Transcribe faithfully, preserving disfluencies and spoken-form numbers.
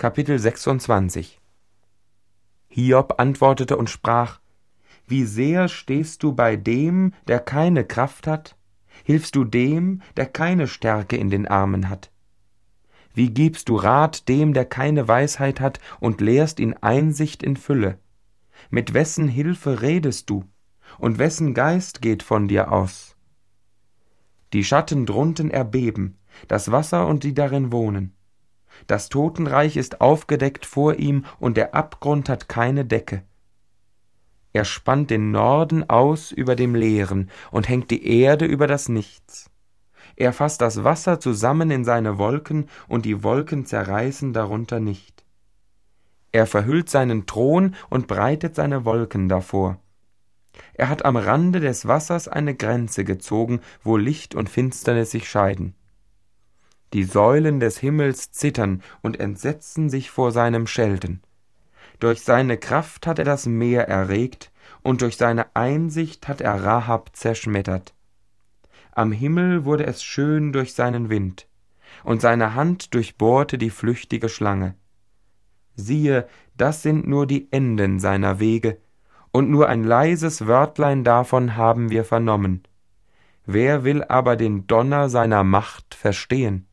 Kapitel sechsundzwanzig. Hiob antwortete und sprach: Wie sehr stehst du bei dem, der keine Kraft hat? Hilfst du dem, der keine Stärke in den Armen hat? Wie gibst du Rat dem, der keine Weisheit hat, und lehrst ihn Einsicht in Fülle? Mit wessen Hilfe redest du, und wessen Geist geht von dir aus? Die Schatten drunten erbeben, das Wasser und die darin wohnen. Das Totenreich ist aufgedeckt vor ihm, und der Abgrund hat keine Decke. Er spannt den Norden aus über dem Leeren und hängt die Erde über das Nichts. Er fasst das Wasser zusammen in seine Wolken, und die Wolken zerreißen darunter nicht. Er verhüllt seinen Thron und breitet seine Wolken davor. Er hat am Rande des Wassers eine Grenze gezogen, wo Licht und Finsternis sich scheiden. Die Säulen des Himmels zittern und entsetzen sich vor seinem Schelten. Durch seine Kraft hat er das Meer erregt, und durch seine Einsicht hat er Rahab zerschmettert. Am Himmel wurde es schön durch seinen Wind, und seine Hand durchbohrte die flüchtige Schlange. Siehe, das sind nur die Enden seiner Wege, und nur ein leises Wörtlein davon haben wir vernommen. Wer will aber den Donner seiner Macht verstehen?